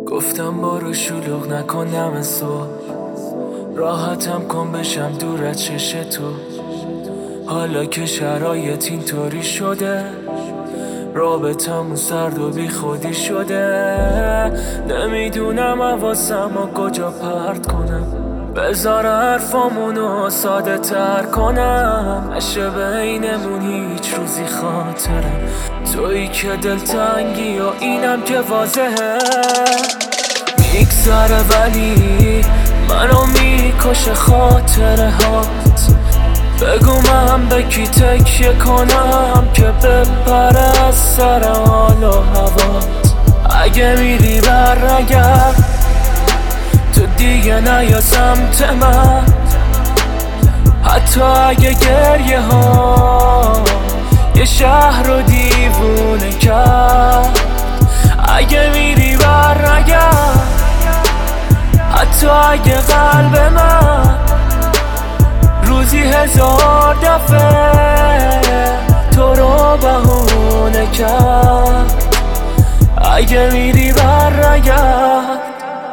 گفتم برو شلوغ نکنم صبح، راحتم کن بشم دور از چش تو. حالا که شرایط اینطوری شده، رابطمون سرد و بی خودی شده. نمیدونم حواسمو کجا پرت کنم، بذار حرفامونو ساده تر کنم. نشه بینمون هیچ روزی خاطرم، تویی که دلتنگی و اینم که واضحه. میگذره ولی منو میکشه خاطره هات. بگو من به کی تکیه کنم که بپره از سر حال و هوات. اگه میری برنگرد تو دیگه نیا سمت من، حتی اگه گریه ها یه شهر رو دیوونه کرد. اگه میری برنگرد، حتی اگه قلب من روزی 1000 دفعه تو رو بهونه کرد. اگه میری برنگرد.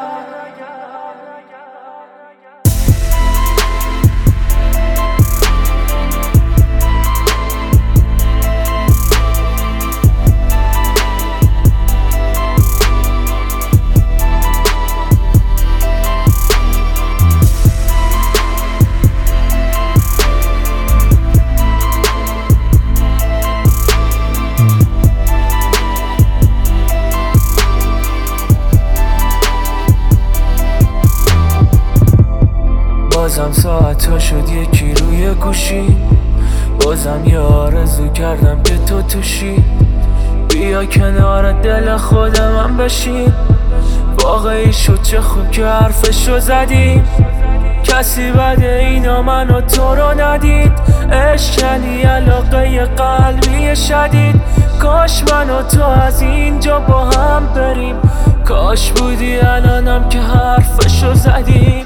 بازم ساعت شد یکی روی گوشی، بازم یه آرزو کردم که تو توشی. بیا کنار دل خود من بشین، واقعی شد چه خوب که حرفشو زدیم. کسی بده اینا منو تو رو ندید، عشق یعنی علاقه قلبی شدید. کاش من و تو از اینجا با هم بریم، کاش بودی الانم که حرفشو زدیم.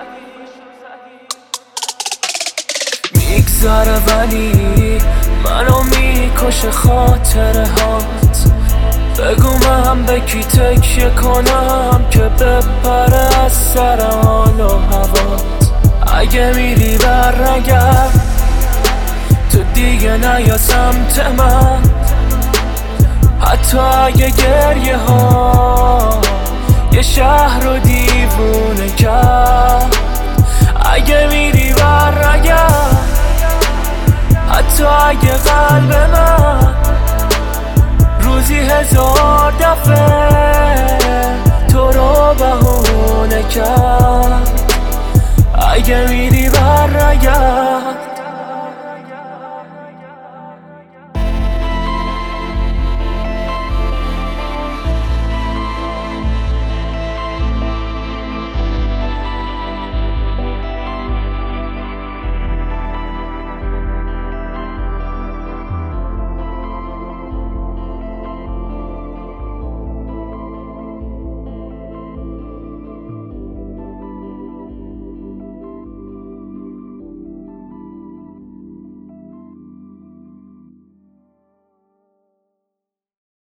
میگذره ولی منو میکشه خاطره هات. بگو من به کی تکیه کنم که بپره از سر حال و هوات. اگه میری برنگرد تو دیگه نیا سمت من، حتی اگه گریه ها یه شهر رو دیوونه کرد. اگه میری برنگرد، حتی اگه قلب من روزی 1000 دفعه تو رو بهونه کرد. اگه میری برنگرد.